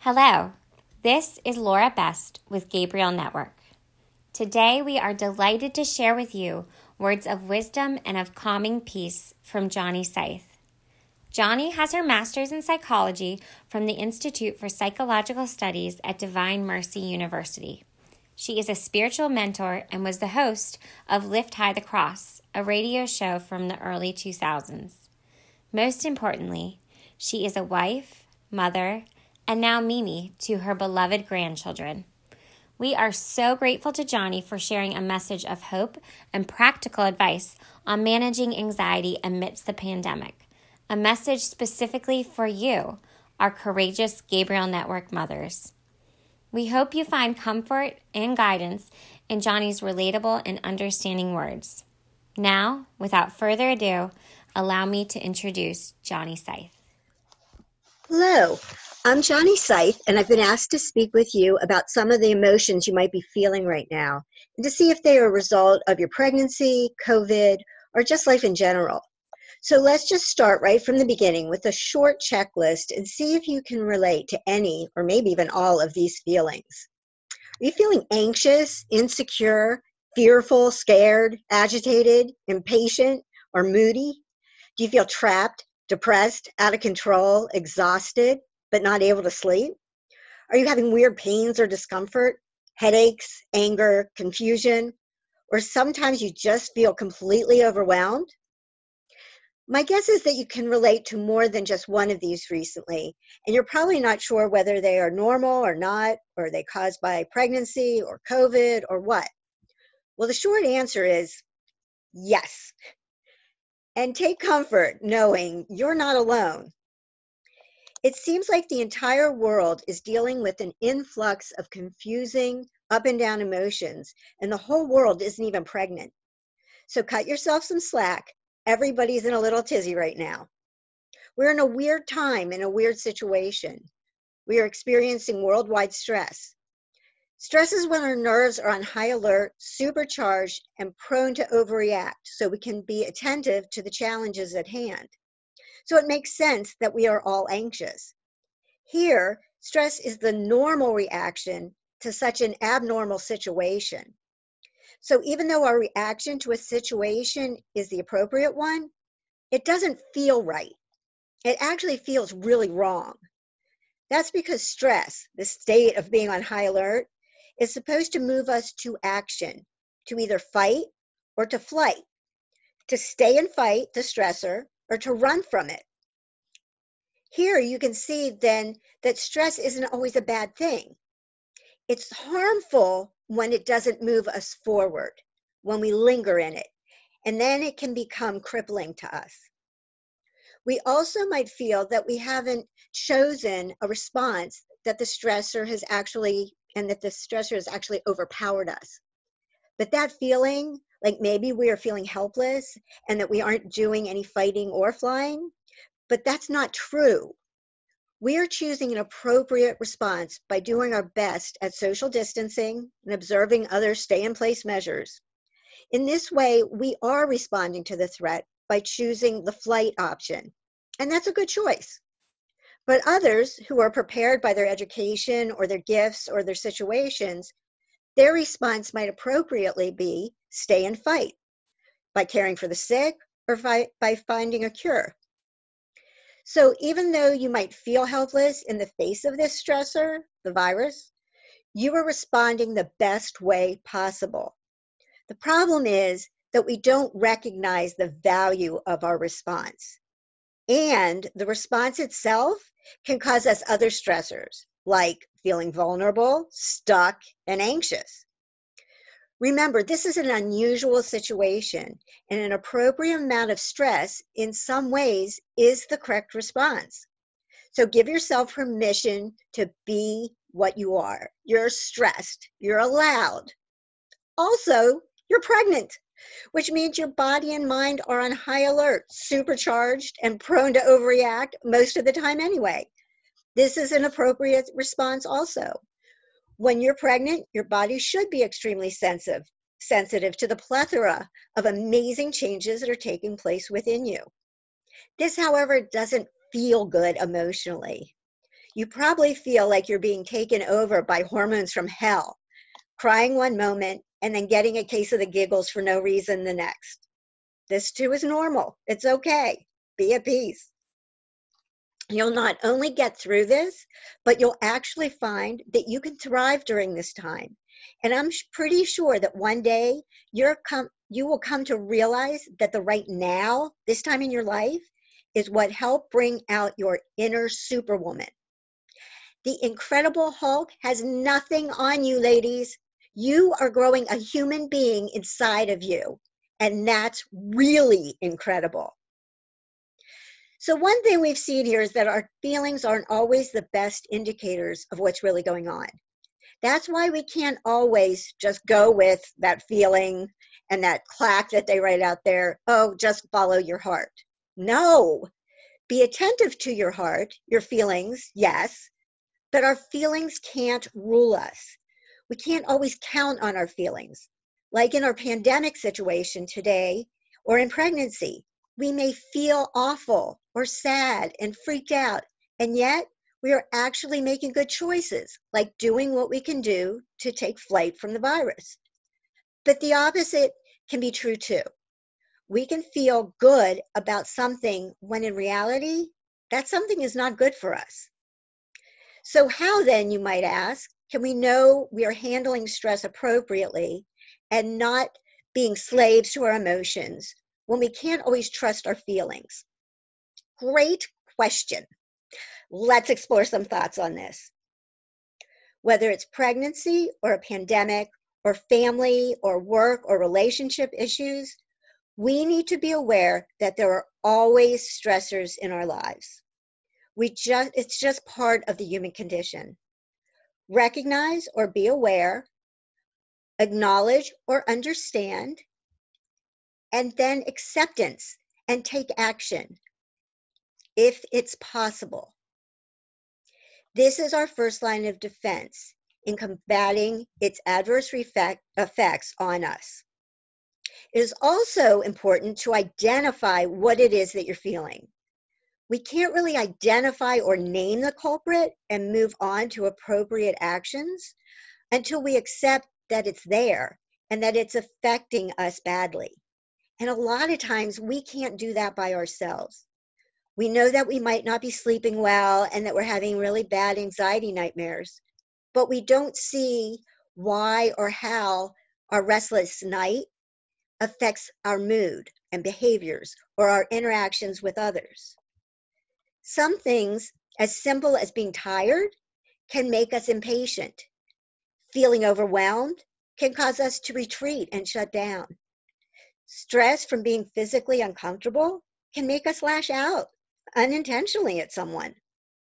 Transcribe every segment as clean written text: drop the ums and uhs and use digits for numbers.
Hello, this is Laura Best with Gabriel Network. Today we are delighted to share with you words of wisdom and of calming peace from Johnny Scythe. Johnny has her master's in psychology from the Institute for Psychological Studies at Divine Mercy University. She is a spiritual mentor and was the host of Lift High the Cross, a radio show from the early 2000s. Most importantly, she is a wife, mother, and now Mimi to her beloved grandchildren. We are so grateful to Johnny for sharing a message of hope and practical advice on managing anxiety amidst the pandemic, a message specifically for you, our courageous Gabriel Network mothers. We hope you find comfort and guidance in Johnny's relatable and understanding words. Now, without further ado, allow me to introduce Johnny Scythe. Hello, I'm Johnny Scythe, and I've been asked to speak with you about some of the emotions you might be feeling right now, and to see if they are a result of your pregnancy, COVID, or just life in general. So let's just start right from the beginning with a short checklist and see if you can relate to any or maybe even all of these feelings. Are you feeling anxious, insecure, fearful, scared, agitated, impatient, or moody? Do you feel trapped, depressed, out of control, exhausted, but not able to sleep? Are you having weird pains or discomfort, headaches, anger, confusion, or sometimes you just feel completely overwhelmed? My guess is that you can relate to more than just one of these recently, and you're probably not sure whether they are normal or not, or are they caused by pregnancy or COVID or what. Well, the short answer is yes. And take comfort knowing you're not alone. It seems like the entire world is dealing with an influx of confusing up and down emotions, and the whole world isn't even pregnant. So cut yourself some slack. Everybody's in a little tizzy right now. We're in a weird time, in a weird situation. We are experiencing worldwide stress. Stress is when our nerves are on high alert, supercharged, and prone to overreact, so we can be attentive to the challenges at hand. So it makes sense that we are all anxious. Here, stress is the normal reaction to such an abnormal situation. So even though our reaction to a situation is the appropriate one, it doesn't feel right. It actually feels really wrong. That's because stress, the state of being on high alert, is supposed to move us to action, to either fight or to flight, to stay and fight the stressor or to run from it. Here you can see then that stress isn't always a bad thing. It's harmful when it doesn't move us forward, when we linger in it, and then it can become crippling to us. We also might feel that we haven't chosen a response that the stressor has actually overpowered us. But that feeling, like maybe we are feeling helpless and that we aren't doing any fighting or flying, but that's not true. We are choosing an appropriate response by doing our best at social distancing and observing other stay-in-place measures. In this way, we are responding to the threat by choosing the flight option, and that's a good choice. But others who are prepared by their education or their gifts or their situations, their response might appropriately be stay and fight by caring for the sick or by finding a cure. So even though you might feel helpless in the face of this stressor, the virus, you are responding the best way possible. The problem is that we don't recognize the value of our response. And the response itself can cause us other stressors, like feeling vulnerable, stuck, and anxious. Remember, this is an unusual situation, and an appropriate amount of stress in some ways is the correct response. So give yourself permission to be what you are. You're stressed. You're allowed. Also, you're pregnant, which means your body and mind are on high alert, supercharged, and prone to overreact most of the time anyway. This is an appropriate response also. When you're pregnant, your body should be extremely sensitive to the plethora of amazing changes that are taking place within you. This, however, doesn't feel good emotionally. You probably feel like you're being taken over by hormones from hell, crying one moment and then getting a case of the giggles for no reason the next. This too is normal. It's okay. Be at peace. You'll not only get through this, but you'll actually find that you can thrive during this time. And I'm pretty sure that one day you will come to realize that the right now, this time in your life, is what helped bring out your inner superwoman. The Incredible Hulk has nothing on you, ladies. You are growing a human being inside of you, and that's really incredible. So one thing we've seen here is that our feelings aren't always the best indicators of what's really going on. That's why we can't always just go with that feeling and that clack that they write out there, oh, just follow your heart. No, be attentive to your heart, your feelings, yes, but our feelings can't rule us. We can't always count on our feelings. Like in our pandemic situation today or in pregnancy, we may feel awful or sad and freaked out, and yet we are actually making good choices, like doing what we can do to take flight from the virus. But the opposite can be true too. We can feel good about something when in reality, that something is not good for us. So how then, you might ask, can we know we are handling stress appropriately and not being slaves to our emotions when we can't always trust our feelings? Great question. Let's explore some thoughts on this. Whether it's pregnancy or a pandemic or family or work or relationship issues, we need to be aware that there are always stressors in our lives. It's just part of the human condition. Recognize or be aware, acknowledge or understand, and then acceptance and take action if it's possible. This is our first line of defense in combating its adverse effects on us. It is also important to identify what it is that you're feeling. We can't really identify or name the culprit and move on to appropriate actions until we accept that it's there and that it's affecting us badly. And a lot of times we can't do that by ourselves. We know that we might not be sleeping well and that we're having really bad anxiety nightmares, but we don't see why or how our restless night affects our mood and behaviors or our interactions with others. Some things, as simple as being tired, can make us impatient. Feeling overwhelmed can cause us to retreat and shut down. Stress from being physically uncomfortable can make us lash out unintentionally at someone.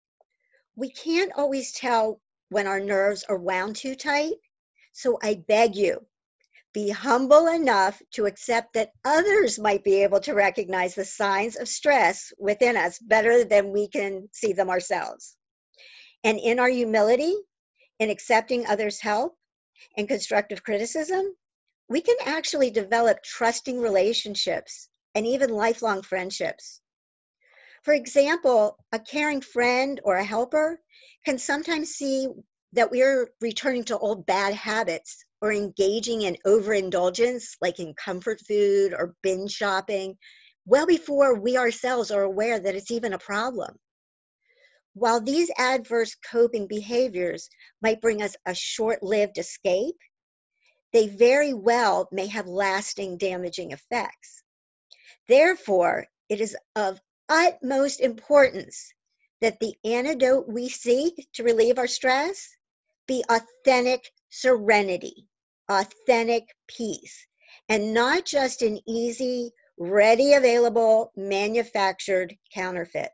We can't always tell when our nerves are wound too tight, so I beg you, be humble enough to accept that others might be able to recognize the signs of stress within us better than we can see them ourselves. And in our humility, in accepting others' help and constructive criticism, we can actually develop trusting relationships and even lifelong friendships. For example, a caring friend or a helper can sometimes see that we're returning to old bad habits or engaging in overindulgence, like in comfort food or binge shopping, well before we ourselves are aware that it's even a problem. While these adverse coping behaviors might bring us a short-lived escape, they very well may have lasting damaging effects. Therefore, it is of utmost importance that the antidote we seek to relieve our stress be authentic serenity, authentic peace, and not just an easy, ready, available, manufactured counterfeit.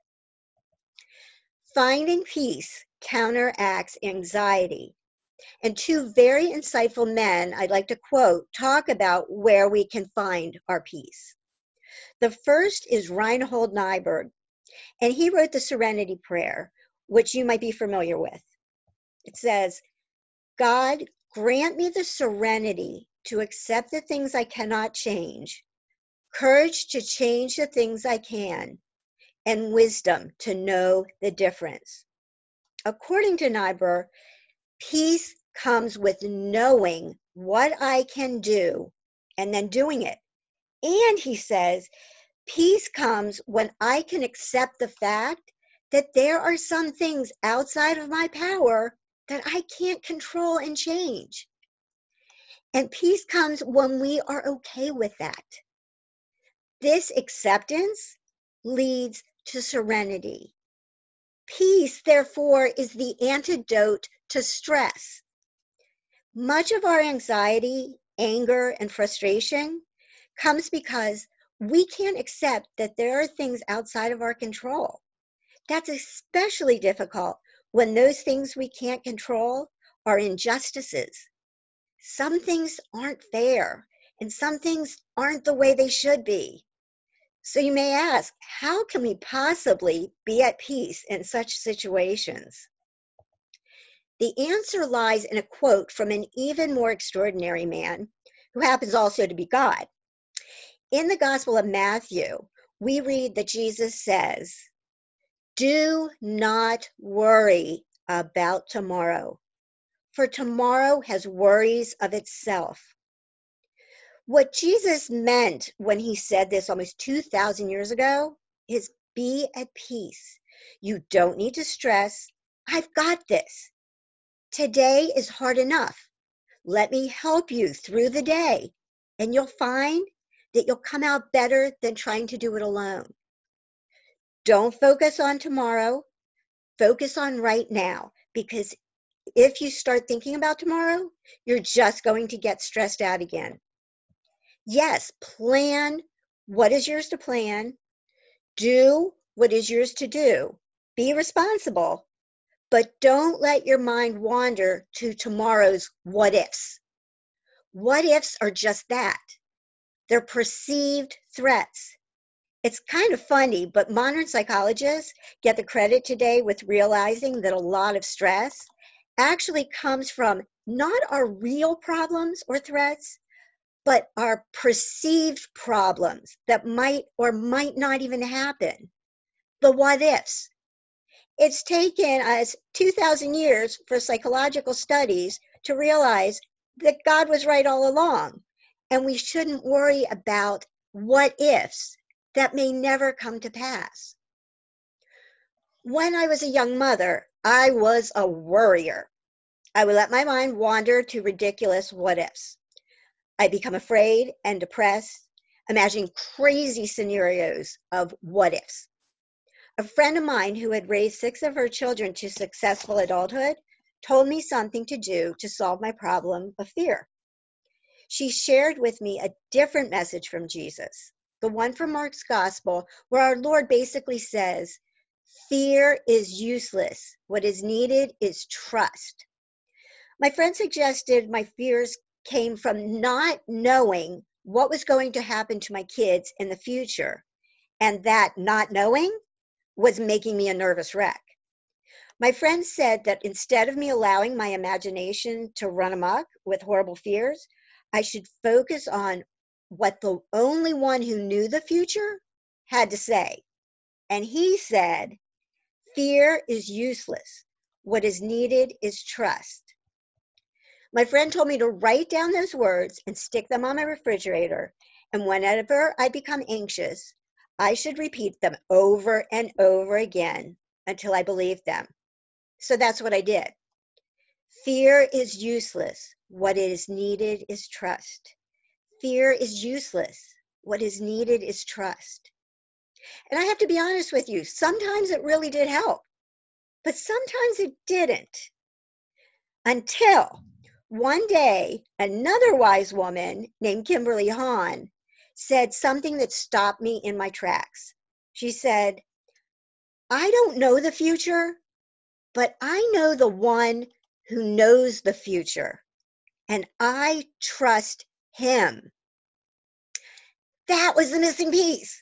Finding peace counteracts anxiety. And two very insightful men I'd like to quote talk about where we can find our peace. The first is Reinhold Niebuhr, and he wrote the Serenity Prayer, which you might be familiar with. It says, God, grant me the serenity to accept the things I cannot change, courage to change the things I can, and wisdom to know the difference. According to Niebuhr, peace comes with knowing what I can do and then doing it. And he says, peace comes when I can accept the fact that there are some things outside of my power that I can't control and change. And peace comes when we are okay with that. This acceptance leads to serenity. Peace, therefore, is the antidote to stress. Much of our anxiety, anger, and frustration comes because we can't accept that there are things outside of our control. That's especially difficult when those things we can't control are injustices. Some things aren't fair, and some things aren't the way they should be. So you may ask, how can we possibly be at peace in such situations? The answer lies in a quote from an even more extraordinary man who happens also to be God. In the Gospel of Matthew, we read that Jesus says, "Do not worry about tomorrow, for tomorrow has worries of itself." What Jesus meant when he said this almost 2,000 years ago is be at peace. You don't need to stress. I've got this. Today is hard enough. Let me help you through the day, and you'll find that you'll come out better than trying to do it alone. Don't focus on tomorrow. Focus on right now, because if you start thinking about tomorrow, you're just going to get stressed out again. Yes, plan what is yours to plan. Do what is yours to do. Be responsible, but don't let your mind wander to tomorrow's what ifs. What ifs are just that. They're perceived threats. It's kind of funny, but modern psychologists get the credit today with realizing that a lot of stress actually comes from not our real problems or threats, but our perceived problems that might or might not even happen. The what ifs. It's taken us 2,000 years for psychological studies to realize that God was right all along, and we shouldn't worry about what ifs that may never come to pass. When I was a young mother, I was a worrier. I would let my mind wander to ridiculous what ifs. I become afraid and depressed, imagining crazy scenarios of what ifs. A friend of mine who had raised 6 of her children to successful adulthood told me something to do to solve my problem of fear. She shared with me a different message from Jesus, the one from Mark's Gospel, where our Lord basically says, "Fear is useless. What is needed is trust." My friend suggested my fears came from not knowing what was going to happen to my kids in the future, and that not knowing was making me a nervous wreck. My friend said that instead of me allowing my imagination to run amok with horrible fears, I should focus on what the only one who knew the future had to say. And he said, "Fear is useless. What is needed is trust." My friend told me to write down those words and stick them on my refrigerator. And whenever I become anxious, I should repeat them over and over again until I believed them. So that's what I did. Fear is useless. What is needed is trust. Fear is useless. What is needed is trust. And I have to be honest with you, sometimes it really did help, but sometimes it didn't. Until one day, another wise woman named Kimberly Hahn said something that stopped me in my tracks. She said, "I don't know the future, but I know the one who knows the future, and I trust him." That was the missing piece.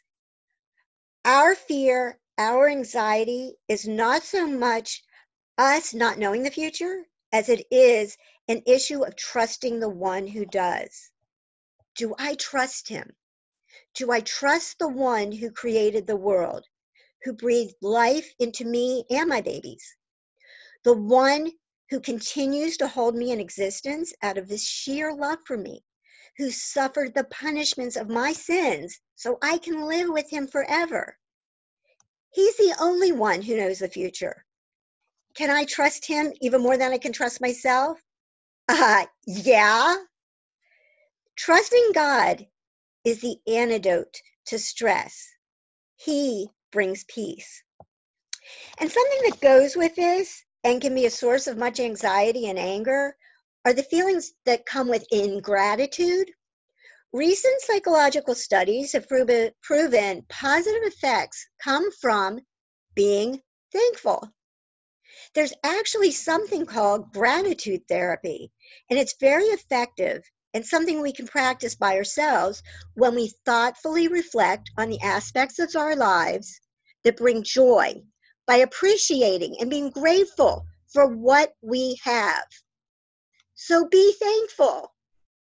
Our fear, our anxiety is not so much us not knowing the future as it is an issue of trusting the one who does. Do I trust him? Do I trust the one who created the world, who breathed life into me and my babies? the one who continues to hold me in existence out of his sheer love for me, who suffered the punishments of my sins so I can live with him forever. He's the only one who knows the future. Can I trust him even more than I can trust myself? Yeah. Trusting God is the antidote to stress. He brings peace. And something that goes with this and can be a source of much anxiety and anger are the feelings that come with ingratitude. Recent psychological studies have proven positive effects come from being thankful. There's actually something called gratitude therapy, and it's very effective and something we can practice by ourselves when we thoughtfully reflect on the aspects of our lives that bring joy by appreciating and being grateful for what we have. So be thankful.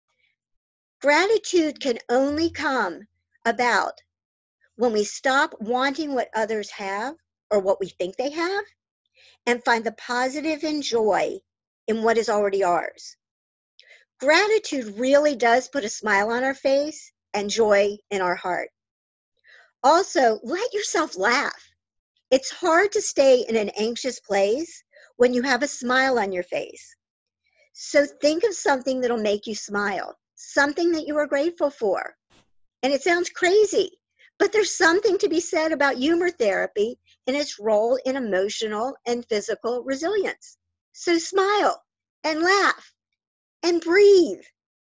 Gratitude can only come about when we stop wanting what others have or what we think they have and find the positive and joy in what is already ours. Gratitude really does put a smile on our face and joy in our heart. Also, let yourself laugh. It's hard to stay in an anxious place when you have a smile on your face. So think of something that'll make you smile, something that you are grateful for. And it sounds crazy, but there's something to be said about humor therapy and its role in emotional and physical resilience. So smile and laugh and breathe.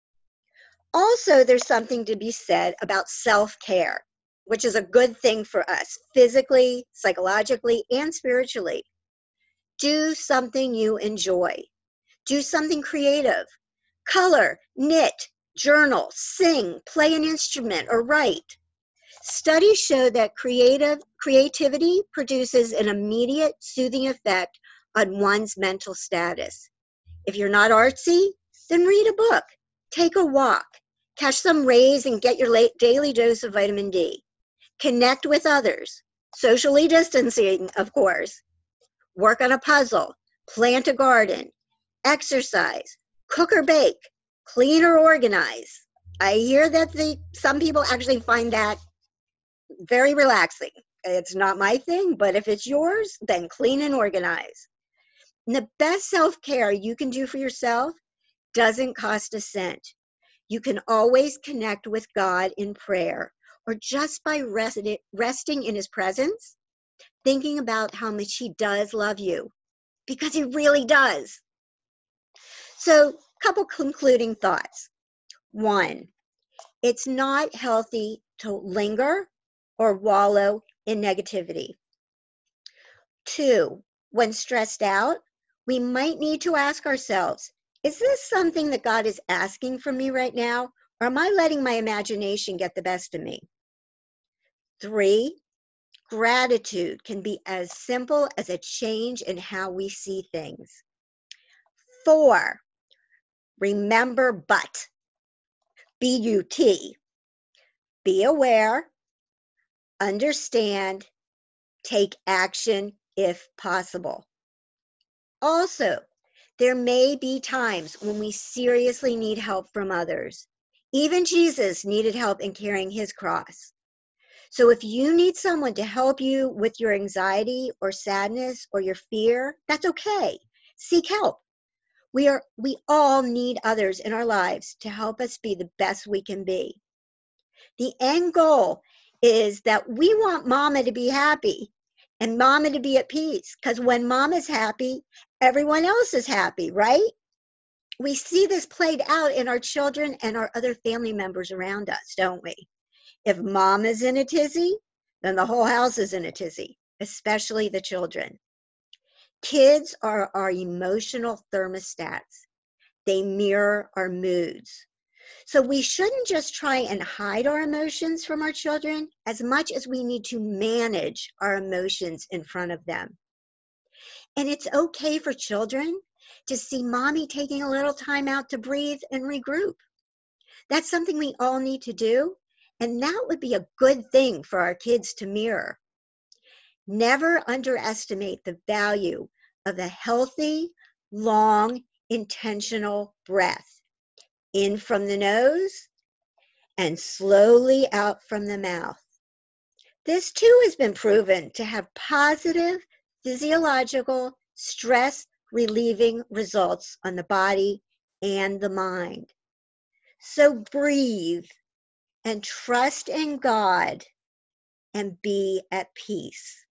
Also, there's something to be said about self-care, which is a good thing for us physically, psychologically, and spiritually. Do something you enjoy. Do something creative. Color, knit, journal, sing, play an instrument, or write. Studies show that creativity produces an immediate soothing effect on one's mental status. If you're not artsy, then read a book, take a walk, catch some rays and get your daily dose of vitamin D. Connect with others, socially distancing, of course. Work on a puzzle, plant a garden, exercise, cook or bake, clean or organize. I hear that some people actually find that very relaxing. It's not my thing, but if it's yours, then clean and organize. And the best self-care you can do for yourself doesn't cost a cent. You can always connect with God in prayer or just by resting in his presence, thinking about how much he does love you, because he really does. So, a couple concluding thoughts. 1, it's not healthy to linger or wallow in negativity. 2, when stressed out, we might need to ask ourselves, is this something that God is asking from me right now, or am I letting my imagination get the best of me? 3, gratitude can be as simple as a change in how we see things. 4, remember but. B-U-T. Be aware, understand, take action if possible. Also, there may be times when we seriously need help from others. Even Jesus needed help in carrying his cross. So if you need someone to help you with your anxiety or sadness or your fear, that's okay. Seek help. We all need others in our lives to help us be the best we can be. The end goal is that we want mama to be happy and mama to be at peace, because when mama's happy, everyone else is happy, right? We see this played out in our children and our other family members around us, don't we? If mom is in a tizzy, then the whole house is in a tizzy, especially the children. Kids are our emotional thermostats. They mirror our moods. So we shouldn't just try and hide our emotions from our children as much as we need to manage our emotions in front of them. And it's okay for children to see mommy taking a little time out to breathe and regroup. That's something we all need to do, and that would be a good thing for our kids to mirror. Never underestimate the value of a healthy, long, intentional breath. In from the nose and slowly out from the mouth. This too has been proven to have positive physiological stress relieving results on the body and the mind. So breathe and trust in God and be at peace.